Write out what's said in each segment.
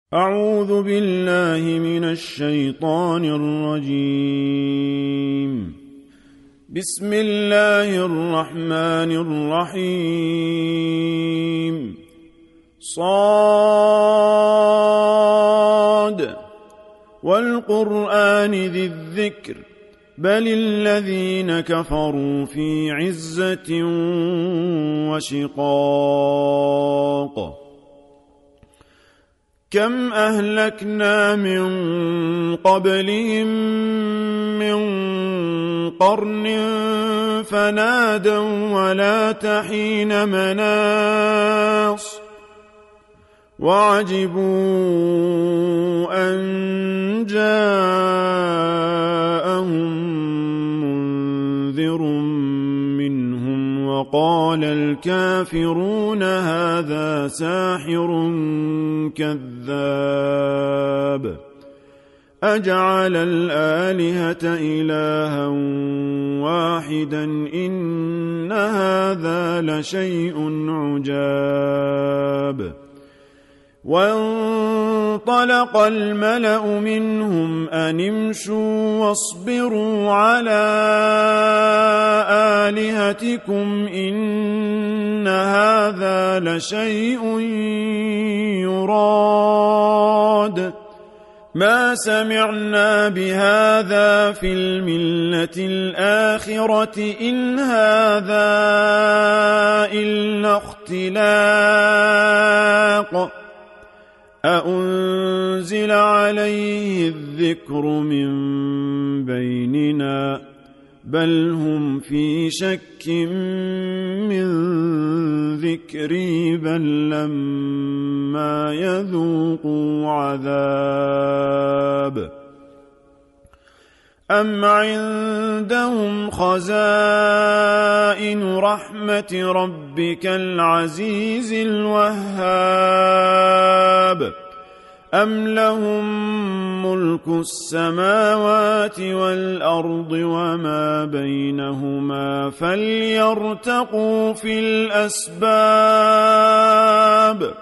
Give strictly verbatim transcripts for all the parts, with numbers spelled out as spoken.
أعوذ بالله من الشيطان الرجيم. بسم الله الرحمن الرحيم. صاد والقرآن ذي الذكر بل الذين كفروا في عزة وشقاق. كم أهلكنا من قبلهم من قرن فنادوا ولا تحين مناص وعجبوا أن جاءهم منذر منهم وقال الكافرون هذا ساحر كذاب أجعل الآلهة إلها واحدا إن هذا لشيء عجاب. وانطلق الملأ منهم أن امشوا واصبروا على آلهتكم إن هذا لشيء يراد ما سمعنا بهذا في الملة الآخرة إن هذا إلا اختلاق أأنزل عليه الذكر من بيننا بل هم في شك من ذكري بل لما يذوقوا عذاب أم عندهم خزائن رحمة ربك العزيز الوهاب أم لهم ملك السماوات والأرض وما بينهما فليرتقوا في الأسباب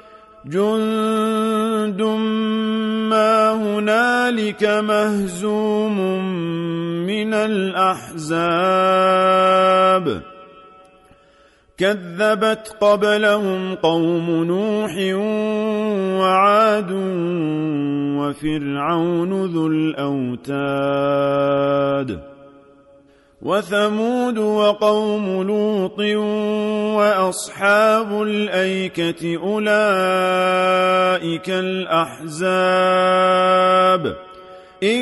جند ما هنالك مهزوم من الأحزاب كذبت قبلهم قوم نوح وعاد وفرعون ذو الأوتاد وثمود وقوم لوط وأصحاب الأيكة أولئك الأحزاب إن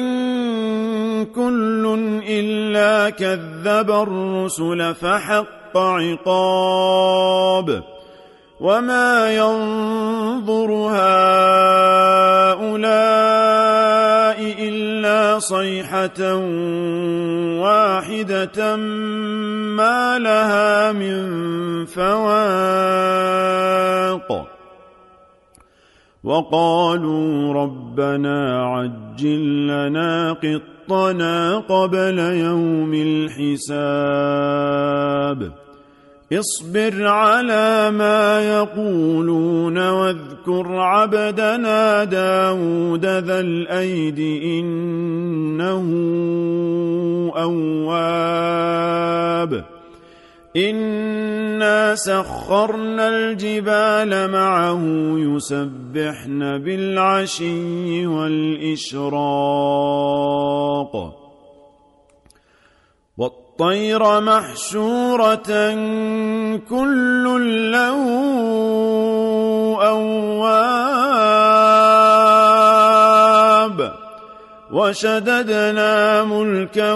كل إلا كذب الرسل فحق عقاب وما ينظر هؤلاء إلا صيحة واحدة ما لها من فواق وقالوا ربنا عجل لنا قطنا قبل يوم الحساب اصبر على ما يقولون واذكر عبدنا داود ذا الأيد إنه أواب إنا سخرنا الجبال معه يسبحن بالعشي والإشراق والطير محشورة كل له أواب وشددنا ملكه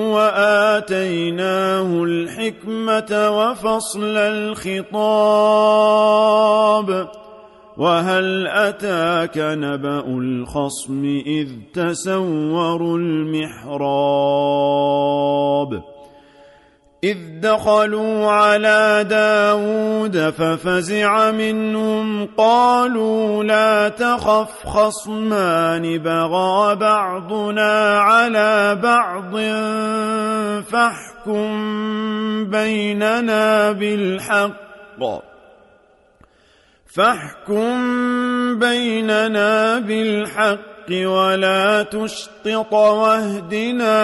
وآتيناه الحكمة وفصل الخطاب وهل أتاك نبأ الخصم إذ تسوروا المحراب إذ دخلوا على داود ففزع منهم قالوا لا تخف خصمان بغى بعضنا على بعض فاحكم بيننا بالحق فاحكم بيننا بالحق ولا تشطط واهدنا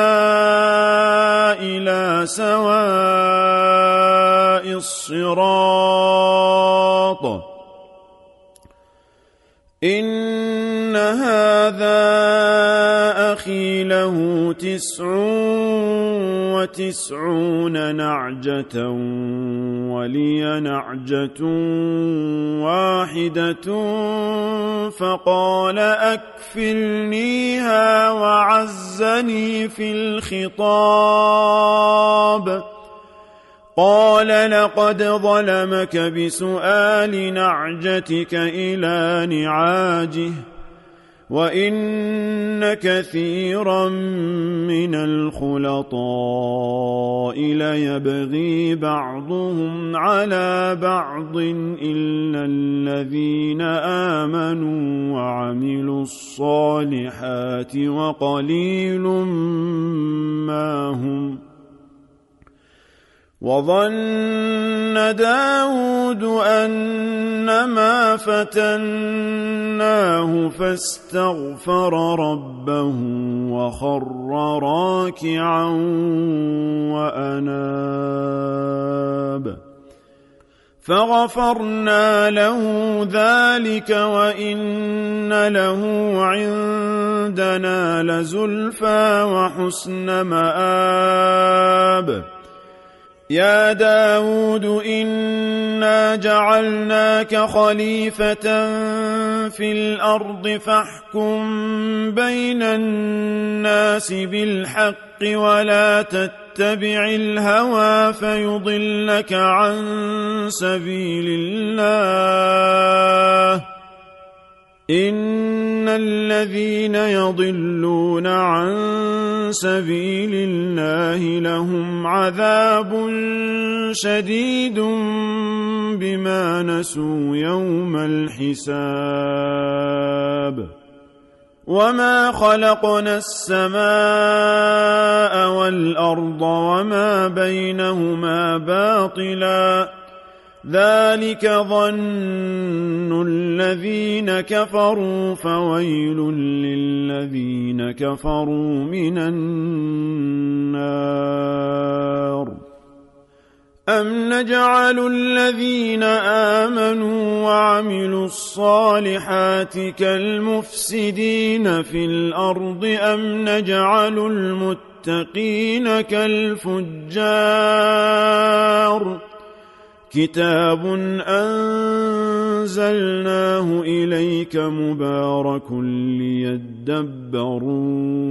إلى سواء الصراط إن هذا أخي له تسع وتسعون نعجة ولي نعجة واحدة فقال أكفلنيها وعزني في الخطاب قال لقد ظلمك بسؤال نعجتك إلى نعاجه وإن كثيرا من الخلطاء ليبغي بعضهم على بعض إلا الذين آمنوا وعملوا الصالحات وقليل ما هم وظن داود أنما فتناه فاستغفر ربه وخر راكعا وأناب فغفرنا له ذلك وإن له عندنا لزلفى وحسن مآب يا داود إنا جعلناك خليفة في الأرض فاحكم بين الناس بالحق ولا تتبع الهوى فيضلك عن سبيل الله إن الذين يضلون عن سبيل الله لهم عذاب شديد بما نسوا يوم الحساب وما خلقنا السماء والأرض وما بينهما باطلا ذلك ظن الذين كفروا فويل للذين كفروا من النار أم نجعل الذين آمنوا وعملوا الصالحات كالمفسدين في الأرض أم نجعل المتقين كالفجار كتاب أنزلناه إليك مبارك ليدبروا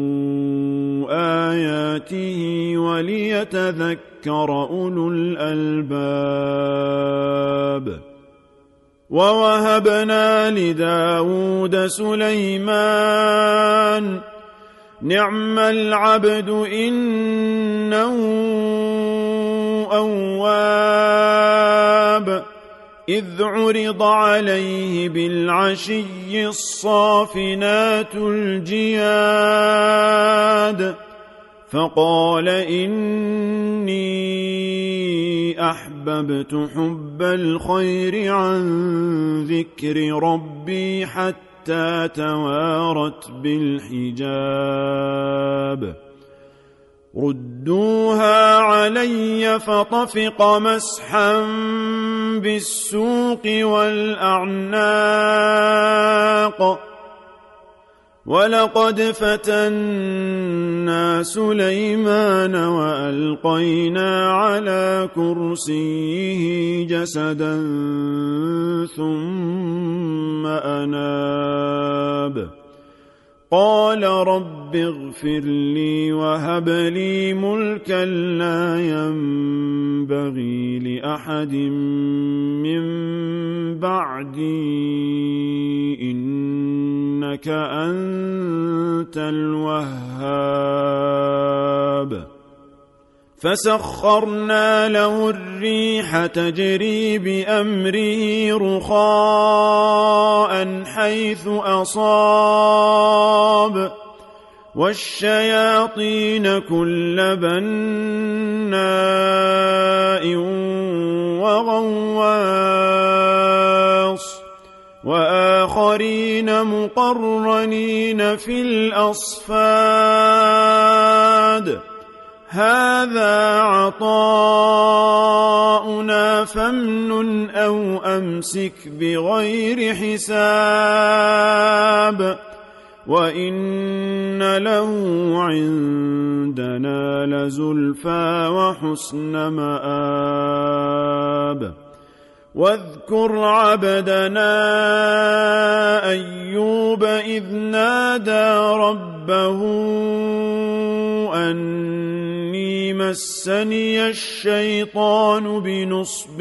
آياته وليتذكر أولو الألباب ووهبنا لداود سليمان نعم العبد إنه أواب إذ عرض عليه بالعشي الصافنات الجياد فقال إني أحببت حب الخير عن ذكر ربي حتى توارت بالحجاب ردوها علي فطفق مسحا بالسوق والأعناق ولقد فتنا سليمان وألقينا على كرسيه جسدا ثم أناب قال رب اغفر لي وهب لي ملكا لا ينبغي لأحد من بعدي إنك أنت الوهاب فسخرنا له الريح تجري بأمره رخاء حيث أصاب والشياطين كل بناء وغواص وآخرين مقرنين في الأصفاد هذا عطاؤنا فامنن أو أمسك بغير حساب وإن له عندنا لزلفى وحسن مآب واذكر عبدنا أيوب إذ نادى ربه أني مسني الشيطان بنصب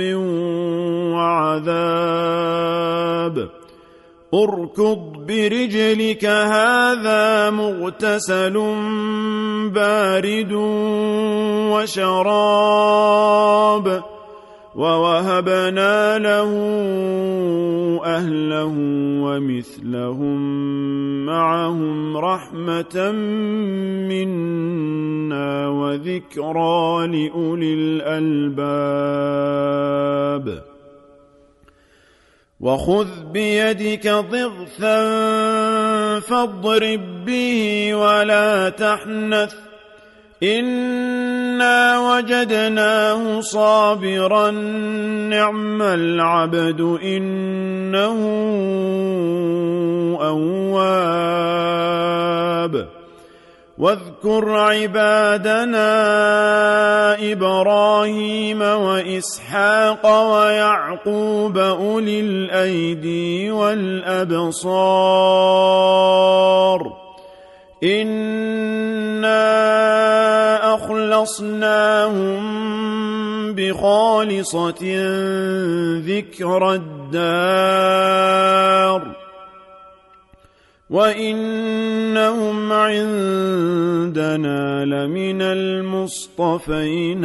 وعذاب اركض برجلك هذا مغتسل بارد وشراب ووهبنا له أهله ومثلهم معهم رحمة منا وذكرى لأولي الألباب وخذ بيدك ضغثا فاضرب به ولا تحنث إنا وجدناه صابرا نعم العبد إنه أواب واذكر عبادنا إبراهيم وإسحاق ويعقوب أولي الأيدي والأبصار إنا أخلصناهم بخالصة ذكر الدار وإنهم عندنا لمن المصطفين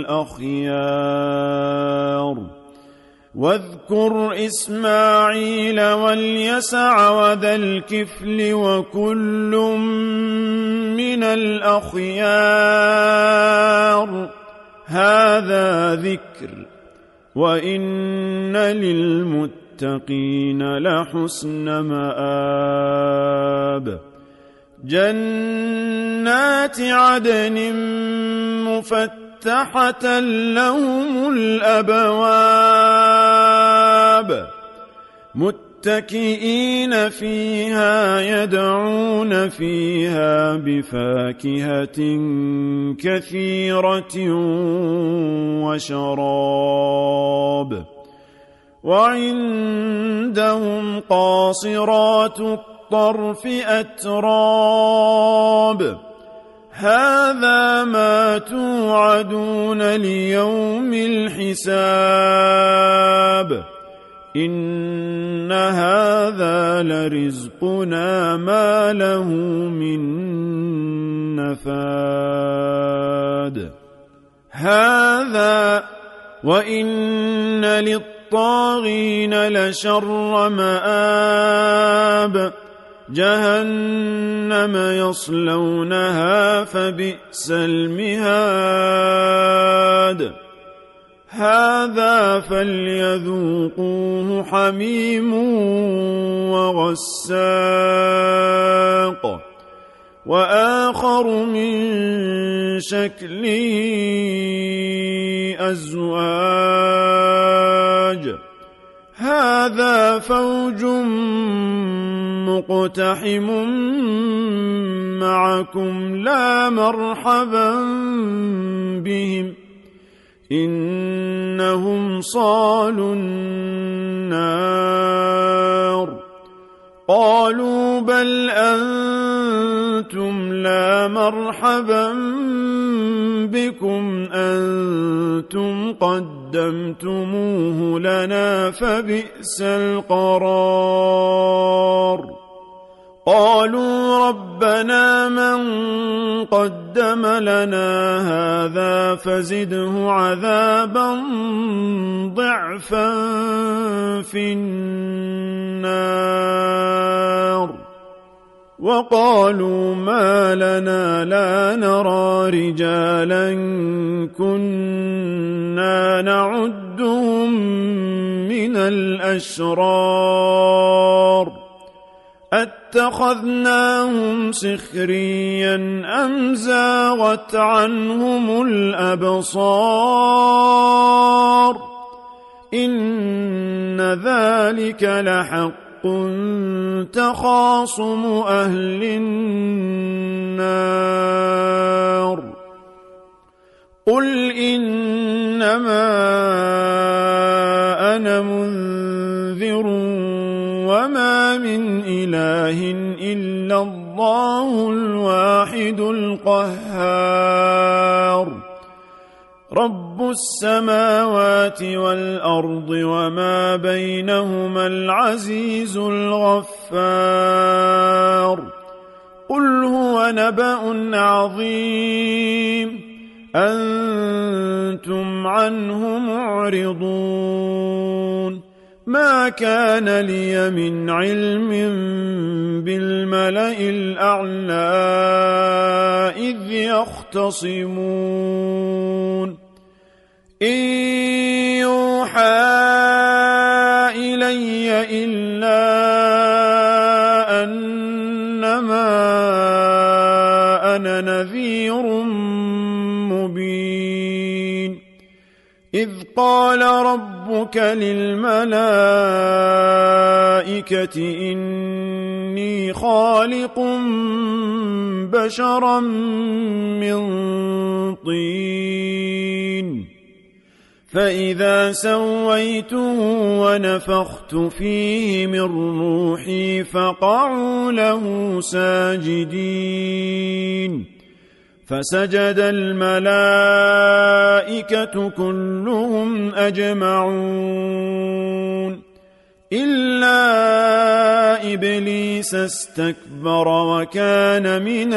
الأخيار واذكر إسماعيل واليسع وذا الكفل وكل من الأخيار هذا ذكر وإن للمتقين لحسن مآب جنات عدن مفتحة لهم الأبواب متكئين فيها يدعون فيها بفاكهة كثيرة وشراب وعندهم قاصرات الطرف أتراب هذا ما توعدون ليوم الحساب إن هذا لرزقنا ما له من نفاد هذا وإن للطاغين لشر مآب جهنم يصلونها فبئس المهاد هذا فليذوقوه حميم وغساق وآخر من شكله أزواج هذا فوج مقتحم معكم لا مرحبا بهم إنهم صالوا النار قالوا بل أنتم لا مرحبا بكم أنتم قدمتموه لنا فبئس القرار قالوا ربنا من قدم لنا هذا فزده عذابا ضعفا في النار وقالوا ما لنا لا نرى رجالا كنا نعدهم من الأشرار أتخذناهم سخريا أم زاغت عنهم الأبصار إن ذلك لحق تخاصم أهل النار قل إنما أنا منذر وما من إله إلا الله الواحد القهار رب السماوات والأرض وما بينهما العزيز الغفار قل هو نبأ عظيم أنتم عنه معرضون ما كان لي من علم بالملأ الأعلى إذ يختصمون إن يوحى إلي إلا أنما أنا نذير مبين إذ قال ربك للملائكة إني خالق بشرا من طين فإذا سويته ونفخت فيه من روحي فقعوا له ساجدين فسجد الملائكة كلهم أجمعون إلا إبليس استكبر وكان من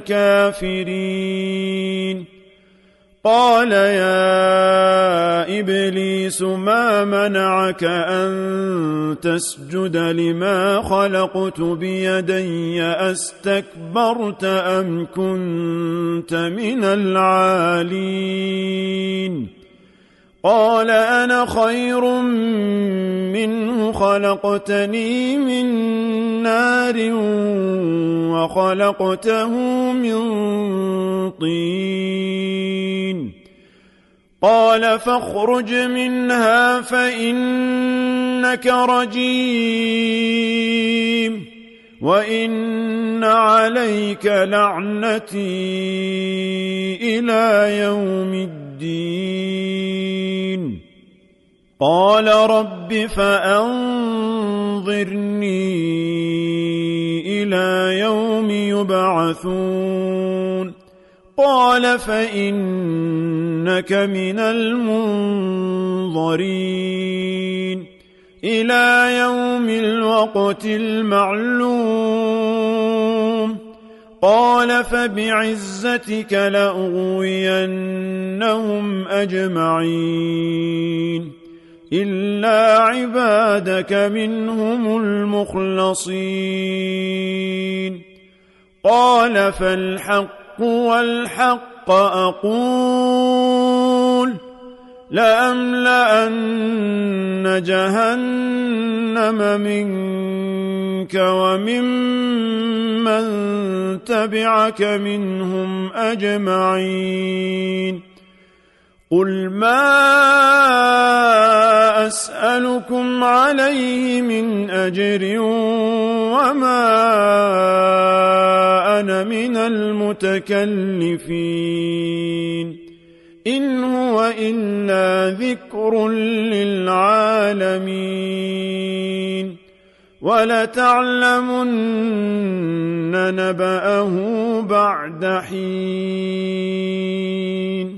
الكافرين قال يا إبليس ما منعك أن تسجد لما خلقت بيدي أستكبرت أم كنت من العالين قال أنا خير منه خلقتني من نار وخلقته من طين قال فاخرج منها فإنك رجيم وإن عليك لعنتي إلى يوم الدين قال رب فأنظرني إلى يوم يبعثون قال فإنك من المنظرين إلى يوم الوقت المعلوم قال فبعزتك لأغوينهم أجمعين إلا عبادك منهم المخلصين قال فالحق والحق أقول لأملأن جهنم منك وممن تبعك منهم أجمعين قل ما أسألكم عليه من أجر وما أنا من المتكلفين إن هو إلا ذكر للعالمين ولتعلمن نبأه بعد حين